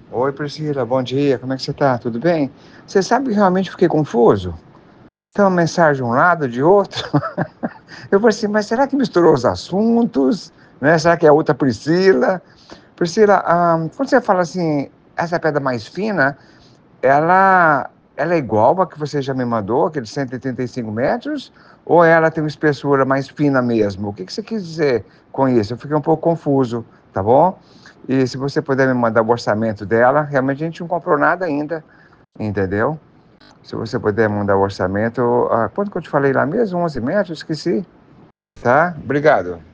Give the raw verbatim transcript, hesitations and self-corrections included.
Oi, Priscila, bom dia, como é que você tá? Tudo bem? Você sabe que realmente fiquei confuso? Tem uma mensagem de um lado, de outro. Eu falei assim, mas será que misturou os assuntos? Né? Será que é outra Priscila? Priscila, ah, quando você fala assim, essa pedra mais fina, ela, ela é igual a que você já me mandou, aquele cento e trinta e cinco metros? Ou ela tem uma espessura mais fina mesmo? O que que você quis dizer com isso? Eu fiquei um pouco confuso, tá bom? E se você puder me mandar o orçamento dela, realmente a gente não comprou nada ainda, entendeu? Se você puder mandar o orçamento, ah, quanto que eu te falei lá mesmo? onze metros? Esqueci, tá? Obrigado.